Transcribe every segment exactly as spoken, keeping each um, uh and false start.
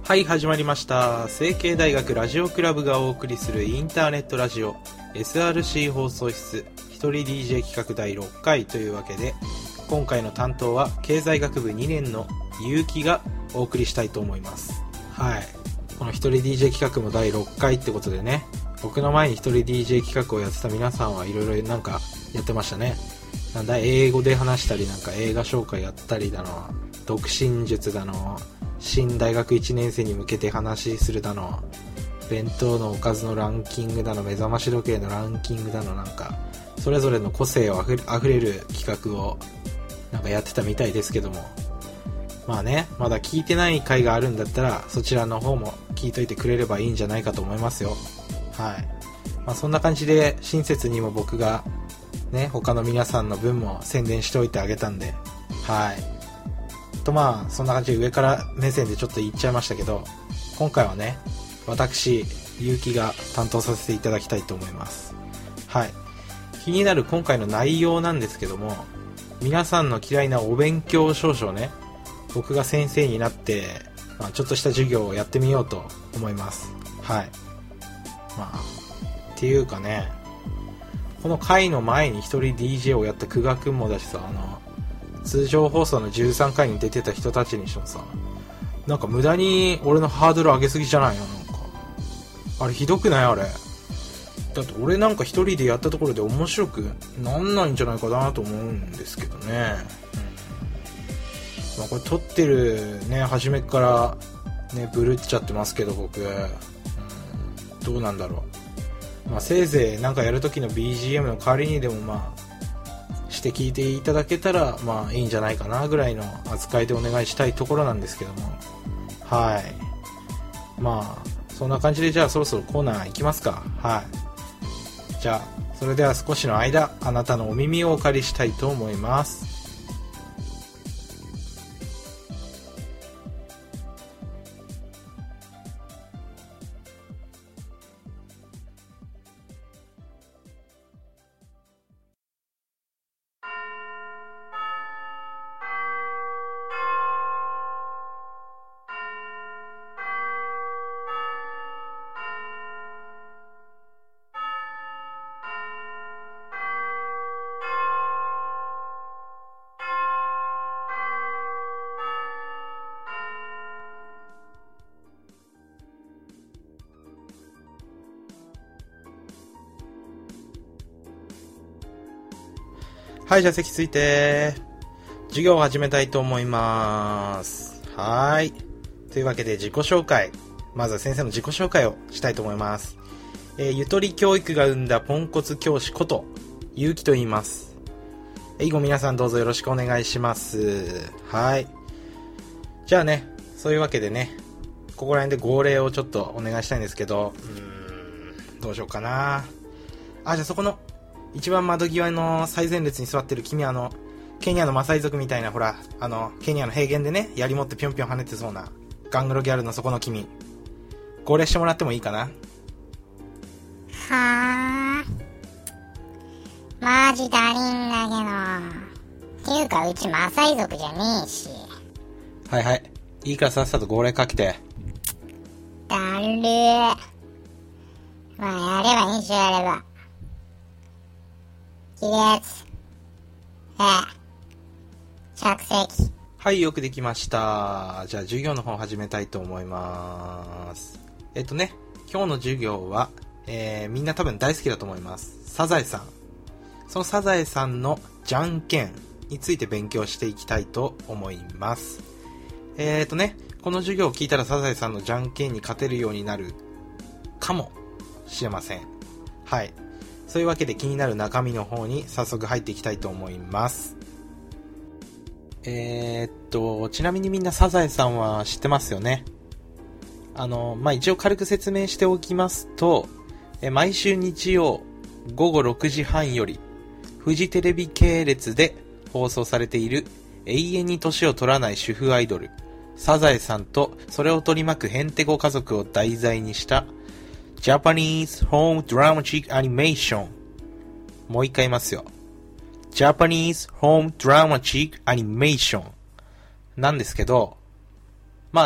はい、始まりました。成蹊大学ラジオクラブがお送りするインターネットラジオ エスアールシー 放送室一人 ディージェー 企画だいろっかいというわけで、今回の担当は経済学部にねんの結城がお送りしたいと思います。はい、この一人 ディージェー 企画もだいろっかいってことでね、僕の前に一人 ディージェー 企画をやってた皆さんはいろいろなんかやってましたね。なんだ英語で話したり、なんか映画紹介やったりだの、独身術だの、新大学いちねん生に向けて話するだの、弁当のおかずのランキングだの、目覚まし時計のランキングだの、なんかそれぞれの個性をあふれ、あふれる企画をなんかやってたみたいですけども、まあね、まだ聞いてない回があるんだったらそちらの方も聞いといてくれればいいんじゃないかと思いますよ。はい、まあ、そんな感じで親切にも僕がね、他の皆さんの分も宣伝しておいてあげたんで、はいと、まあそんな感じで上から目線でちょっと言っちゃいましたけど、今回はね、私結城が担当させていただきたいと思います。はい、気になる今回の内容なんですけども、皆さんの嫌いなお勉強少々ね、僕が先生になって、まあ、ちょっとした授業をやってみようと思います。はい、まあっていうかね、この回の前に一人 ディージェー をやった久我くんもだしさ、あの通常放送のじゅうさんかいに出てた人たちにしてもさ、なんか無駄に俺のハードル上げすぎじゃないの。なんかあれひどくない？あれだって俺なんか一人でやったところで面白くなんないんじゃないかなと思うんですけどね、うん、まあ、これ撮ってるね初めからねブルっちゃってますけど僕、うん、どうなんだろう。まあ、せいぜいなんかやるときの ビージーエム の代わりにでもまあして聞いていただけたらまあいいんじゃないかなぐらいの扱いでお願いしたいところなんですけども、はい、まあそんな感じで、じゃあそろそろコーナー行きますか。はい、じゃあそれでは少しの間あなたのお耳をお借りしたいと思います。はい、じゃあ席ついて授業を始めたいと思います。はい、というわけで自己紹介、まずは先生の自己紹介をしたいと思います。えー、ゆとり教育が生んだポンコツ教師こと結城と言います。以後皆さんどうぞよろしくお願いします。はい、じゃあね、そういうわけでね、ここら辺で号令をちょっとお願いしたいんですけど、うーんどうしようかなあ。じゃあそこの一番窓際の最前列に座ってる君、あのケニアのマサイ族みたいな、ほらあのケニアの平原でね槍持ってぴょんぴょん跳ねてそうなガングロギャルのそこの君、号令してもらってもいいかな。 はー、マジだりんだけど、っていうかうちマサイ族じゃねえし。 はいはい、いいからさっさと号令かけて。 だるー、まあやればいいし、やれば起立、え着席。 はい、よくできました。じゃあ授業の方始めたいと思います。えっとね今日の授業は、えー、みんな多分大好きだと思います、サザエさん。そのサザエさんのじゃんけんについて勉強していきたいと思います。えーとねこの授業を聞いたらサザエさんのじゃんけんに勝てるようになるかもしれません。はい、そういうわけで気になる中身の方に早速入っていきたいと思います。えー、っとちなみにみんなサザエさんは知ってますよね。あのまあ一応軽く説明しておきますと、え毎週日曜ごごろくじはんよりフジテレビ系列で放送されている永遠に年を取らない主婦アイドルサザエさんとそれを取り巻くヘンテコ家族を題材にしたジャパニーズホームドラマチックアニメーション、もう一回言いますよ、Japanese Home Dramatic Animation なんですけど、まあね、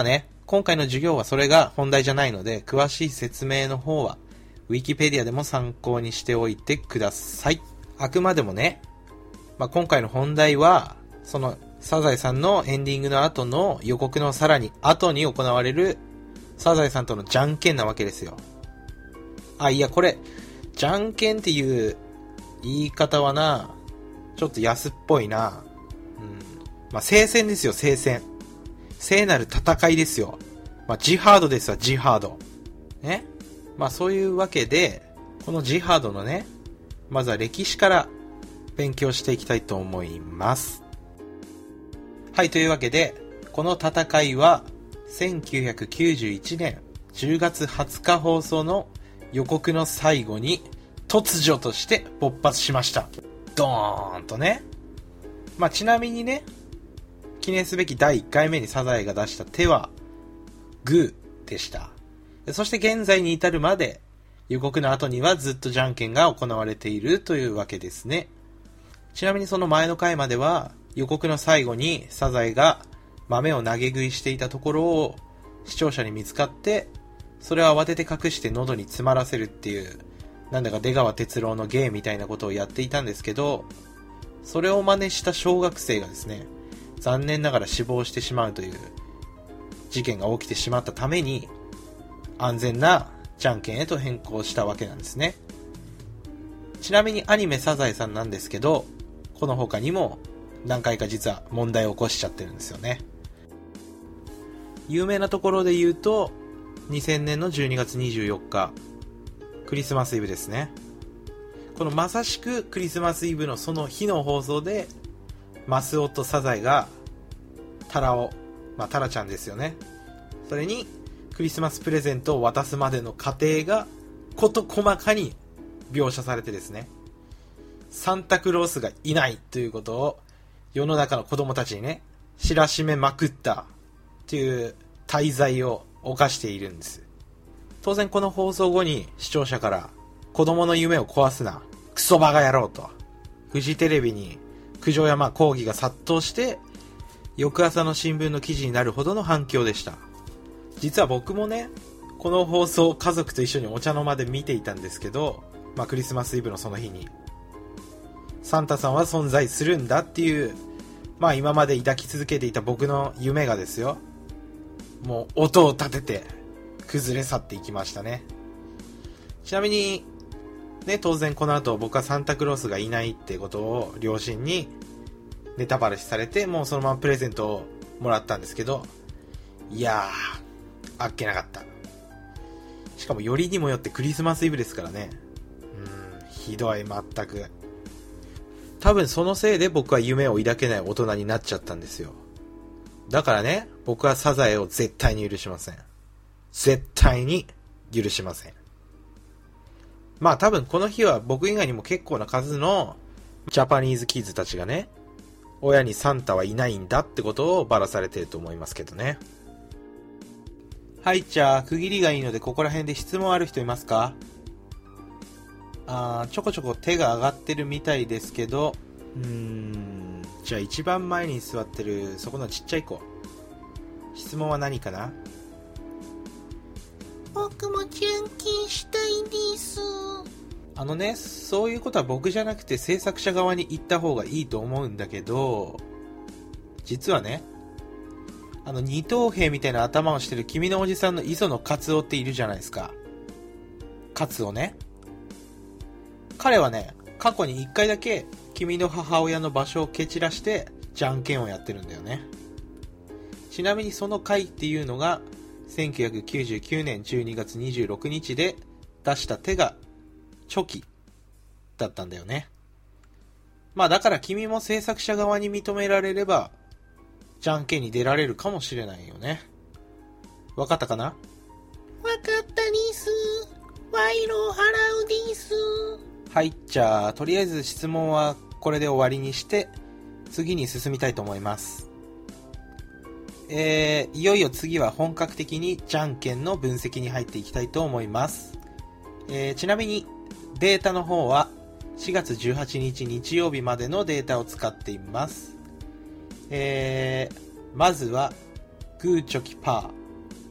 今回の授業はそれが本題じゃないので、詳しい説明の方はウィキペディアでも参考にしておいてください。あくまでもね、まあ、今回の本題はそのサザエさんのエンディングの後の予告のさらに後に行われるサザエさんとのじゃんけんなわけですよ。あ、いやこれじゃんけんっていう言い方はな、ちょっと安っぽいな。うん。まあ、聖戦ですよ、聖戦。聖なる戦いですよ。まあ、ジハードですわ、ジハード。ね。まあ、そういうわけで、このジハードのね、まずは歴史から勉強していきたいと思います。はい、というわけで、この戦いは、せんきゅうひゃくきゅうじゅういちねんじゅうがつはつか放送の予告の最後に、突如として勃発しました。ドーンとね。まあ、ちなみにね、記念すべきだいいっかいめにサザエが出した手はグーでした。そして現在に至るまで予告の後にはずっとじゃんけんが行われているというわけですね。ちなみにその前の回までは予告の最後にサザエが豆を投げ食いしていたところを視聴者に見つかって、それを慌てて隠して喉に詰まらせるっていう、なんだか出川哲朗の芸みたいなことをやっていたんですけど、それを真似した小学生がですね、残念ながら死亡してしまうという事件が起きてしまったために、安全なじゃんけんへと変更したわけなんですね。ちなみにアニメサザエさんなんですけど、この他にも何回か実は問題を起こしちゃってるんですよね。有名なところで言うと、にせんねんのじゅうにがつにじゅうよっか、クリスマスイブですね。このまさしくクリスマスイブのその日の放送で、マスオとサザエがタラオ、まあタラちゃんですよね。それにクリスマスプレゼントを渡すまでの過程が事細かに描写されてですね、サンタクロースがいないということを世の中の子供たちにね、知らしめまくったという大罪を犯しているんです。当然この放送後に視聴者から子供の夢を壊すな、クソバカ野郎とフジテレビに苦情やまあ抗議が殺到して、翌朝の新聞の記事になるほどの反響でした。実は僕もね、この放送を家族と一緒にお茶の間で見ていたんですけど、まあクリスマスイブのその日にサンタさんは存在するんだっていう、まあ今まで抱き続けていた僕の夢がですよ、もう音を立てて崩れ去っていきましたね。ちなみにね、当然この後僕はサンタクロースがいないってことを両親にネタバレされて、もうそのままプレゼントをもらったんですけど、いやー、あっけなかった。しかもよりにもよってクリスマスイブですからね。うーん、ひどい、全く。多分そのせいで僕は夢を抱けない大人になっちゃったんですよ。だからね、僕はサザエを絶対に許しません。絶対に許しません。まあ多分この日は僕以外にも結構な数のジャパニーズキッズたちがね、親にサンタはいないんだってことをばらされてると思いますけどね。はい、じゃあ区切りがいいのでここら辺で質問ある人いますか？あー、ちょこちょこ手が上がってるみたいですけど、うーん、じゃあ一番前に座ってるそこのちっちゃい子、質問は何かな？ 僕もじゃんけんしたいです。 あのね、そういうことは僕じゃなくて制作者側に言った方がいいと思うんだけど、実はね、あの二等兵みたいな頭をしてる君のおじさんの磯野カツオっているじゃないですか。カツオね。彼はね、過去に一回だけ君の母親の場所を蹴散らしてじゃんけんをやってるんだよね。ちなみにその回っていうのがせんきゅうひゃくきゅうじゅうきゅうねんじゅうにがつにじゅうろくにちで出した手がチョキだったんだよね。まあだから君も制作者側に認められればじゃんけんに出られるかもしれないよね。わかったかな？ わかったです。賄賂を払うです。 はい、じゃあとりあえず質問はこれで終わりにして次に進みたいと思います。えー、いよいよ次は本格的にじゃんけんの分析に入っていきたいと思います。えー、ちなみにデータの方はしがつじゅうはちにち日曜日までのデータを使っています。えー、まずはグーチョキパー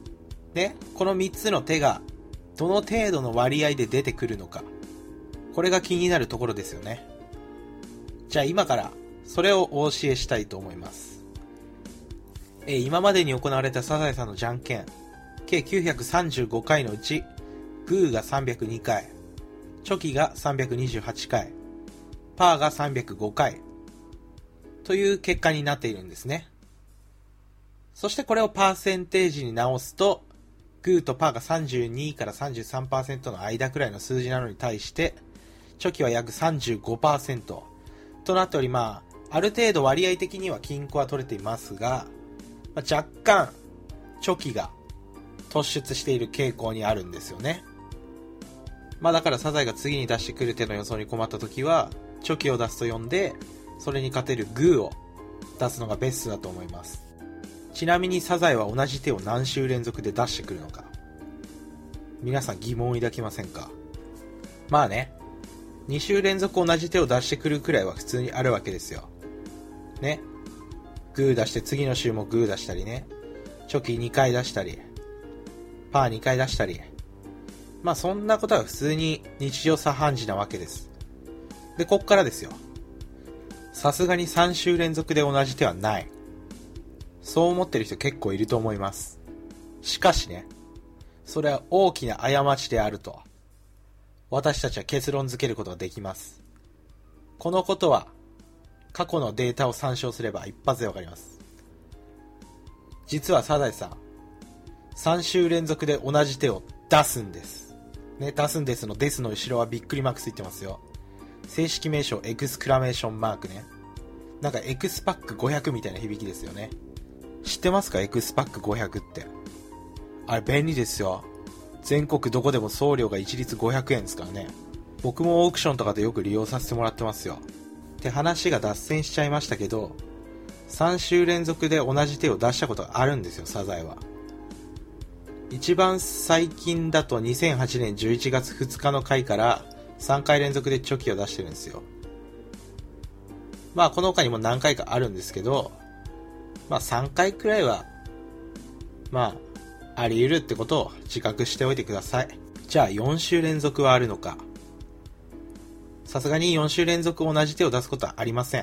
ね、このみっつの手がどの程度の割合で出てくるのか、これが気になるところですよね。じゃあ今からそれをお教えしたいと思います。えー、今までに行われたサザエさんのじゃんけん計きゅうひゃくさんじゅうごかいのうち、グーがさんびゃくにかい、チョキがさんびゃくにじゅうはちかい、パーがさんびゃくごかいという結果になっているんですね。そしてこれをパーセンテージに直すと、グーとパーがさんじゅうにから さんじゅうさんパーセント の間くらいの数字なのに対して、チョキは約 さんじゅうごパーセント となっており、まあ、ある程度割合的には均衡は取れていますが、まあ、若干、チョキが突出している傾向にあるんですよね。まあだからサザエが次に出してくる手の予想に困った時は、チョキを出すと読んで、それに勝てるグーを出すのがベストだと思います。ちなみにサザエは同じ手を何週連続で出してくるのか、皆さん疑問を抱きませんか？まあね、に週連続同じ手を出してくるくらいは普通にあるわけですよ。ね。グー出して次の週もグー出したりね。チョキにかい出したり、パーにかい出したり。まあそんなことは普通に日常茶飯事なわけです。で、こっからですよ。さすがにさん週連続で同じ手はない。そう思ってる人結構いると思います。しかしね、それは大きな過ちであると、私たちは結論付けることができます。このことは、過去のデータを参照すれば一発でわかります。実はサザエさん、さん週連続で同じ手を出すんです。ね、出すんですのデスの後ろはびっくりマークついてますよ。正式名称エクスクラメーションマークね。なんかエクスパックごひゃくみたいな響きですよね。知ってますか？エクスパックごひゃくって。あれ便利ですよ。全国どこでも送料が一律ごひゃくえんですからね。僕もオークションとかでよく利用させてもらってますよ。って話が脱線しちゃいましたけど、さん週連続で同じ手を出したことがあるんですよ、サザエは。一番最近だとにせんはちねんじゅういちがつふつかの回からさんかい連続でチョキを出してるんですよ。まあこの他にも何回かあるんですけど、まあさんかいくらいはまああり得るってことを自覚しておいてください。じゃあよん週連続はあるのか。さすがによん週連続同じ手を出すことはありません。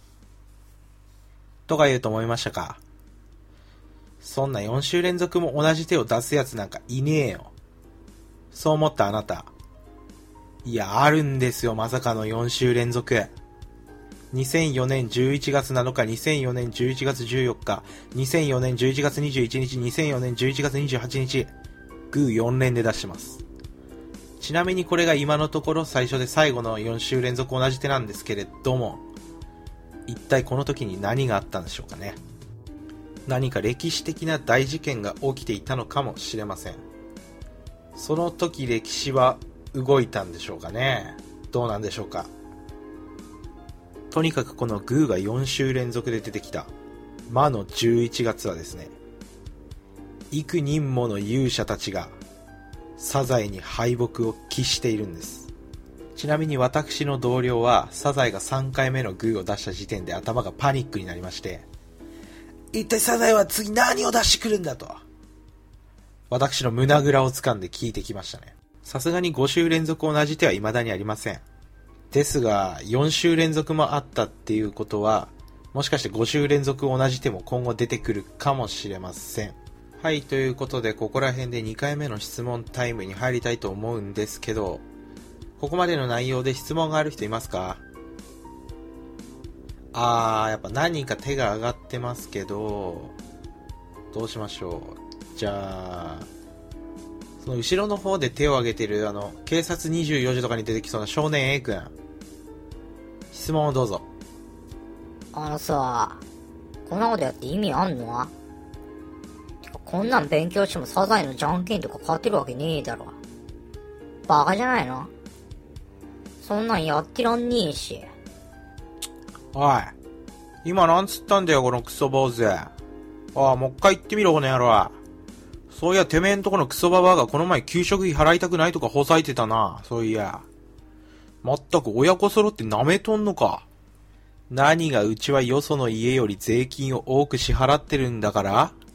とか言うと思いましたか？そんなよん週連続も同じ手を出すやつなんかいねえよ。そう思ったあなた。いや、あるんですよ、まさかのよん週連続。にせんよねんじゅういちがつなのか、にせんよねんじゅういちがつじゅうよっか、にせんよねんじゅういちがつにじゅういちにち、にせんよねんじゅういちがつにじゅうはちにち、グーよん連で出してます。ちなみにこれが今のところ最初で最後のよん週連続同じ手なんですけれども、一体この時に何があったんでしょうかね。何か歴史的な大事件が起きていたのかもしれません。その時歴史は動いたんでしょうかね。どうなんでしょうか。とにかくこのグーがよん週連続で出てきた魔のじゅういちがつはですね、幾人もの勇者たちがサザエに敗北を喫しているんです。ちなみに私の同僚はサザエがさんかいめのグーを出した時点で頭がパニックになりまして、一体サザエは次何を出してくるんだと私の胸ぐらを掴んで聞いてきましたね。さすがにご週連続同じ手は未だにありません。ですがよん週連続もあったっていうことは、もしかしてご週連続同じ手も今後出てくるかもしれません。はい、ということでここら辺でにかいめの質問タイムに入りたいと思うんですけど、ここまでの内容で質問がある人いますか？あー、やっぱ何人か手が上がってますけど、どうしましょう。じゃあその後ろの方で手を挙げてるあの警察にじゅうよじとかに出てきそうな少年 A 君、質問をどうぞ。 あのさ、こんなことやって意味あんの？てかこんなん勉強してもサザエのじゃんけんとか勝てるわけねえだろ。バカじゃないの？そんなんやってらんねえし。 おい、今なんつったんだよこのクソ坊主。ああ、もう一回言ってみろこの野郎。そういやてめえんとこのクソババアがこの前給食費払いたくないとかほさいてたな。そういやまったく親子揃って舐めとんのか。何がうちはよその家より税金を多く支払ってるんだから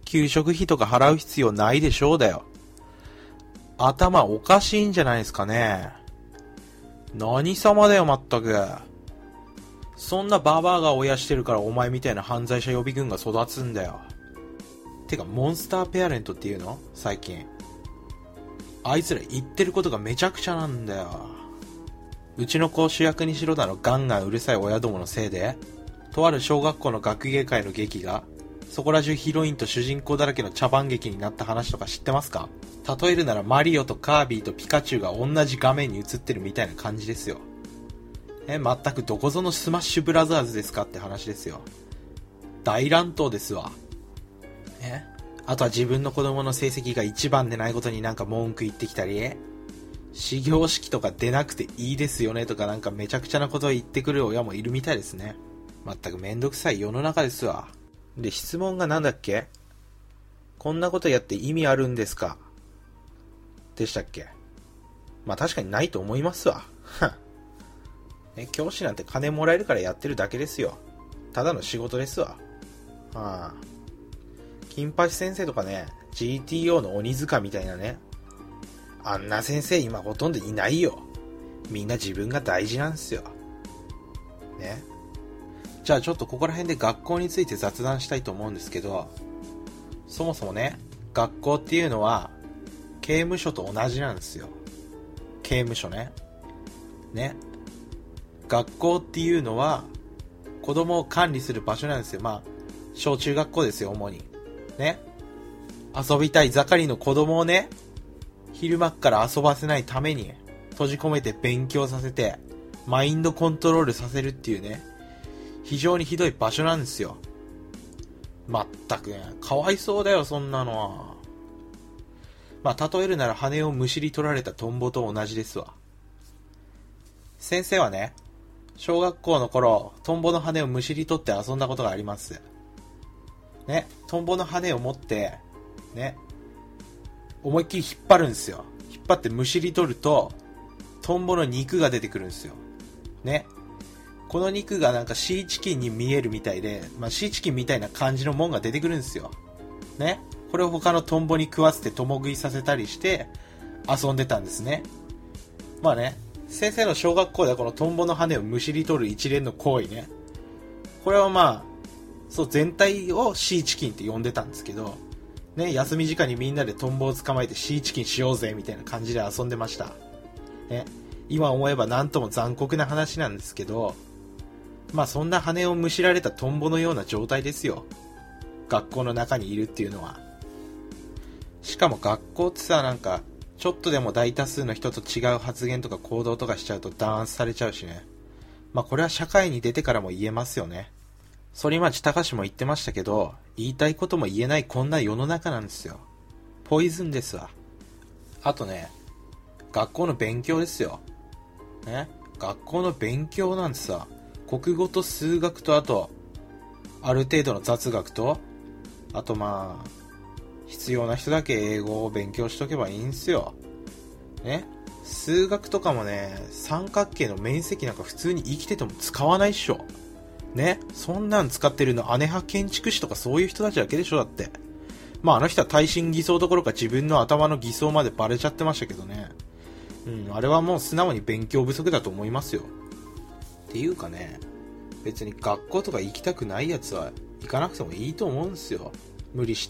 給食費とか払う必要ないでしょうだよ。頭おかしいんじゃないですかね。何様だよまったく。そんなババアが親してるからお前みたいな犯罪者予備軍が育つんだよ。てかモンスターペアレントっていうの最近。あいつら言ってることがめちゃくちゃなんだよ。うちの子を主役にしろだのガンガンうるさい親どものせいで、とある小学校の学芸会の劇が、そこら中ヒロインと主人公だらけの茶番劇になった話とか知ってますか？例えるならマリオとカービィとピカチュウが同じ画面に映ってるみたいな感じですよ。え、全くどこぞのスマッシュブラザーズですかって話ですよ。大乱闘ですわ。え？あとは自分の子供の成績が一番でないことになんか文句言ってきたり、始業式とか出なくていいですよねとかなんかめちゃくちゃなことを言ってくる親もいるみたいですね。まったくめんどくさい世の中ですわ。で、質問がなんだっけ？こんなことやって意味あるんですか？でしたっけ？まあ確かにないと思いますわ。ね、教師なんて金もらえるからやってるだけですよ。ただの仕事ですわ。はあ、金八先生とかね、ジーティーオー の鬼塚みたいなね。あんな先生今ほとんどいないよ。みんな自分が大事なんですよ。ね。じゃあちょっとここら辺で学校について雑談したいと思うんですけど、そもそもね、学校っていうのは刑務所と同じなんですよ。刑務所ね。ね。学校っていうのは子供を管理する場所なんですよ。まあ、小中学校ですよ、主に。ね。遊びたい盛りの子供をね、昼間っから遊ばせないために閉じ込めて勉強させてマインドコントロールさせるっていうね、非常にひどい場所なんですよ。まったくね、かわいそうだよそんなのは。まあ例えるなら羽をむしり取られたトンボと同じですわ。先生はね、小学校の頃トンボの羽をむしり取って遊んだことがありますね。トンボの羽を持ってね、思いっきり引っ張るんですよ。引っ張ってむしり取るとトンボの肉が出てくるんですよね。この肉がなんかシーチキンに見えるみたいで、まあ、シーチキンみたいな感じのもんが出てくるんですよね。これを他のトンボに食わせて共食いさせたりして遊んでたんですね。まあね、先生の小学校ではこのトンボの羽をむしり取る一連の行為ね、これはまあそう全体をシーチキンって呼んでたんですけどね、休み時間にみんなでトンボを捕まえてシーチキンしようぜみたいな感じで遊んでましたね。今思えばなんとも残酷な話なんですけど、まあそんな羽をむしられたトンボのような状態ですよ、学校の中にいるっていうのは。しかも学校ってさ、なんかちょっとでも大多数の人と違う発言とか行動とかしちゃうと弾圧されちゃうしね。まあこれは社会に出てからも言えますよね。反町隆史も言ってましたけど、言いたいことも言えないこんな世の中なんですよ。ポイズンですわ。あとね、学校の勉強ですよね。学校の勉強なんてさ、国語と数学とあとある程度の雑学とあとまあ必要な人だけ英語を勉強しとけばいいんすよね。数学とかもね、三角形の面積なんか普通に生きてても使わないっしょね。そんなん使ってるの姉派建築士とかそういう人たちだけでしょ。だってまああの人は耐震偽装どころか自分の頭の偽装までバレちゃってましたけどね。うん、あれはもう素直に勉強不足だと思いますよ。っていうかね、別に学校とか行きたくないやつは行かなくてもいいと思うんですよ、無理して。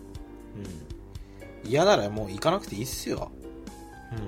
うん、嫌ならもう行かなくていいっすよ。うん、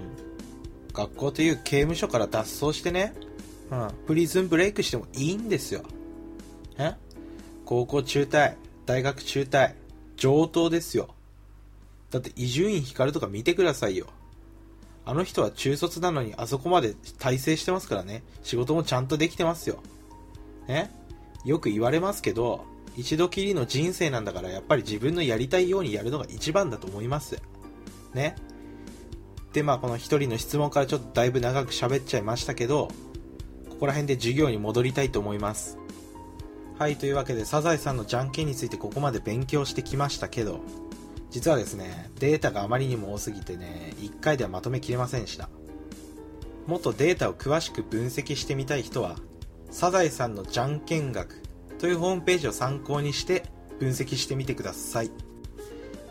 学校という刑務所から脱走してね、うん、プリズンブレイクしてもいいんですよ。え？高校中退、大学中退、上等ですよ。だって伊集院光とか見てくださいよ。あの人は中卒なのにあそこまで大成してますからね。仕事もちゃんとできてますよ。ね？よく言われますけど、一度きりの人生なんだからやっぱり自分のやりたいようにやるのが一番だと思います。ね？で、まあこの一人の質問からちょっとだいぶ長く喋っちゃいましたけど、ここら辺で授業に戻りたいと思います。はい、というわけでサザエさんのじゃんけんについてここまで勉強してきましたけど、実はですね、データがあまりにも多すぎてね、いっかいではまとめきれませんでした。もっとデータを詳しく分析してみたい人は、サザエさんのじゃんけん学というホームページを参考にして分析してみてください。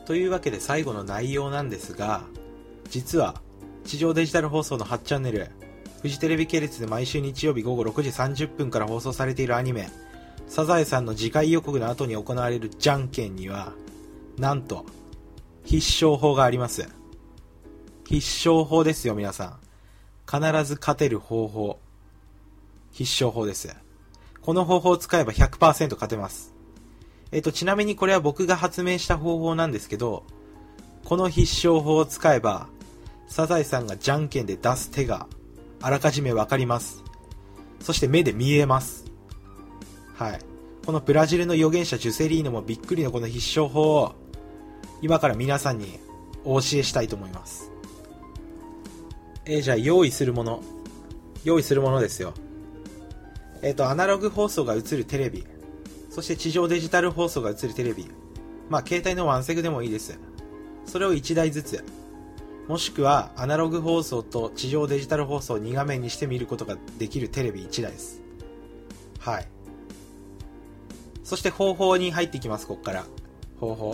というわけで最後の内容なんですが、実は地上デジタル放送のはちチャンネル、フジテレビ系列で毎週日曜日午後ろくじさんじゅっぷんから放送されているアニメ、サザエさんの次回予告の後に行われるじゃんけんには、なんと必勝法があります。必勝法ですよ皆さん。必ず勝てる方法。必勝法です。この方法を使えば ひゃくパーセント 勝てます。えっと、ちなみにこれは僕が発明した方法なんですけど、この必勝法を使えば、サザエさんがじゃんけんで出す手があらかじめわかります。そして目で見えます。はい。このブラジルの預言者ジュセリーノもびっくりのこの必勝法を今から皆さんにお教えしたいと思います。えー、じゃあ用意するもの。用意するものですよ。えっと、アナログ放送が映るテレビ。そして地上デジタル放送が映るテレビ。まあ、携帯のワンセグでもいいです。それをいちだいずつ。もしくは、アナログ放送と地上デジタル放送をに画面にして見ることができるテレビいちだいです。はい。そして方法に入っていきます、ここから。方法。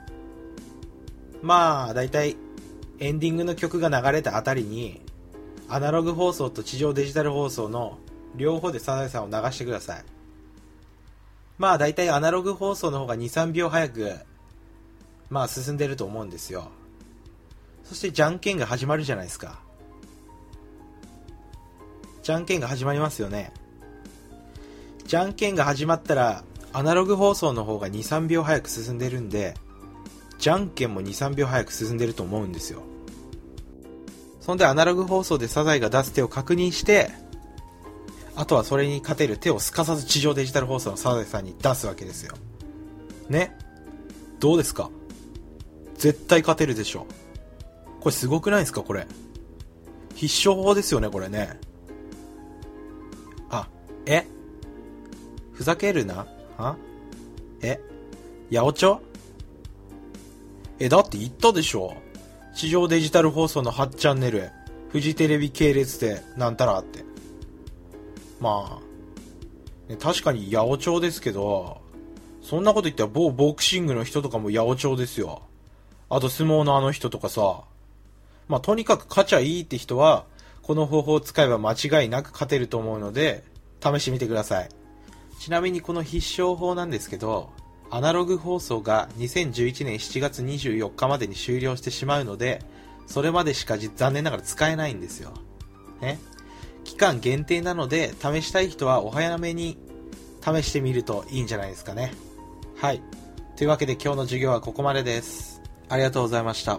まあ、だいたいエンディングの曲が流れたあたりに、アナログ放送と地上デジタル放送の両方でサザエさんを流してください。まあだいたいアナログ放送の方がにさんびょう早くまあ進んでると思うんですよ。そしてじゃんけんが始まるじゃないですか。じゃんけんが始まりますよね。じゃんけんが始まったらアナログ放送の方がにさんびょう早く進んでるんで、じゃんけんもにさんびょう早く進んでると思うんですよ。そんでアナログ放送でサザエが出す手を確認して、あとはそれに勝てる手をすかさず地上デジタル放送のサザエさんに出すわけですよ。ね。どうですか？絶対勝てるでしょ。これすごくないですかこれ。必勝法ですよねこれね。あ、えふざけるな。はえ八百長え、だって言ったでしょ。地上デジタル放送のはちチャンネル、フジテレビ系列でなんたらって。まあ、ね、確かに八百長ですけど、そんなこと言ったら某ボクシングの人とかも八百長ですよ。あと相撲のあの人とかさ。まあとにかく勝ちゃいいって人は、この方法を使えば間違いなく勝てると思うので、試してみてください。ちなみにこの必勝法なんですけど、アナログ放送がにせんじゅういちねんしちがつにじゅうよっかまでに終了してしまうので、それまでしか残念ながら使えないんですよ。ね。期間限定なので、試したい人はお早めに試してみるといいんじゃないですかね。はい。というわけで今日の授業はここまでです。ありがとうございました。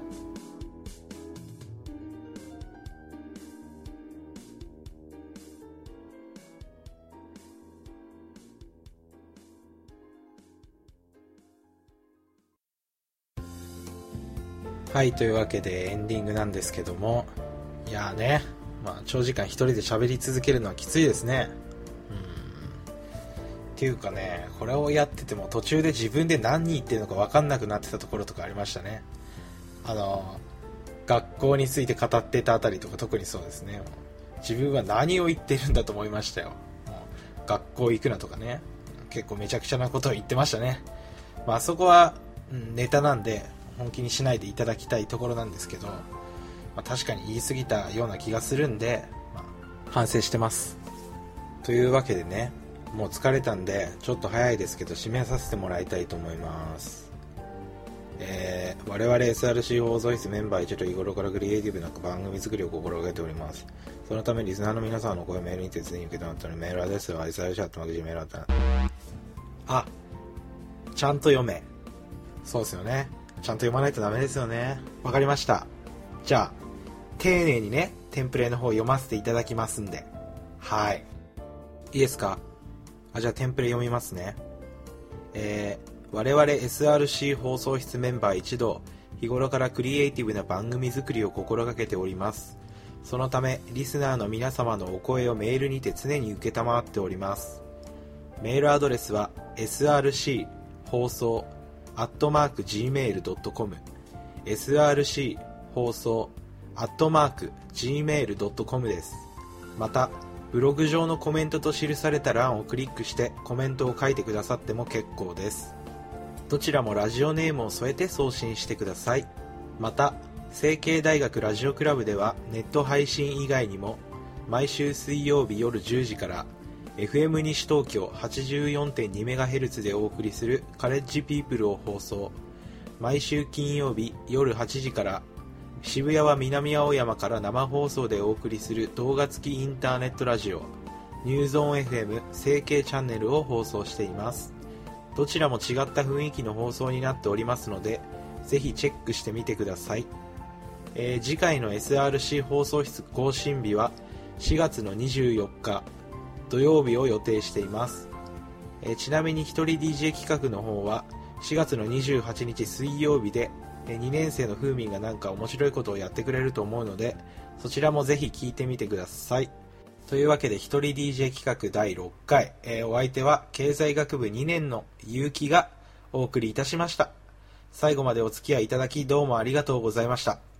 はい、というわけでエンディングなんですけども、いやーね、まあ長時間一人で喋り続けるのはきついですね。うん。っていうかね、これをやってても途中で自分で何言ってるのか分かんなくなってたところとかありましたね。あの、学校について語ってたあたりとか特にそうですね。自分は何を言ってるんだと思いましたよ。もう学校行くなとかね、結構めちゃくちゃなことを言ってましたね。まあそこは、うん、ネタなんで、本気にしないでいただきたいところなんですけど、まあ、確かに言い過ぎたような気がするんで、まあ、反省してます。というわけでね、もう疲れたんでちょっと早いですけど締めさせてもらいたいと思います。えー、我々 エスアールシー 放送室メンバー一同日頃からクリエイティブな番組作りを心がけております。そのためリスナーの皆さんの声メールにて常に受け止まったので、メールアドレスは エスアールシー アットマークジーメールドットコム。あ、ちゃんと読め。そうですよね。ちゃんと読まないとダメですよね。わかりました。じゃあ、丁寧にね、テンプレの方読ませていただきますんで。はい。いいですか？あ、じゃあテンプレ読みますね。えー、我々 エスアールシー 放送室メンバー一同、日頃からクリエイティブな番組作りを心がけております。そのため、リスナーの皆様のお声をメールにて常に受けたまわっております。メールアドレスは エスアールシー 放送アットマーク ジーメールドットコム エスアールシー 放送アットマーク ジーメールドットコム です。またブログ上のコメントと記された欄をクリックしてコメントを書いてくださっても結構です。 どちらもラジオネームを添えて送信してください。また、成蹊大学ラジオクラブではネット配信以外にも毎週水曜日夜じゅうじから エフエム 西東京 はちじゅうよんてんにメガヘルツ でお送りするカレッジピープルを放送、毎週金曜日夜はちじから渋谷は南青山から生放送でお送りする動画付きインターネットラジオニューゾーン エフエム 成蹊チャンネルを放送しています。どちらも違った雰囲気の放送になっておりますので、ぜひチェックしてみてください。えー、次回の エスアールシー 放送室更新日はしがつのにじゅうよっか土曜日を予定しています。えー、ちなみに一人 ディージェー 企画の方はしがつのにじゅうはちにち水曜日で、えー、にねん生のふうみんがなんか面白いことをやってくれると思うので、そちらもぜひ聞いてみてください。というわけで一人 ディージェー 企画だいろっかい、えー、お相手は経済学部にねんのゆうきがお送りいたしました。最後までお付き合いいただきどうもありがとうございました。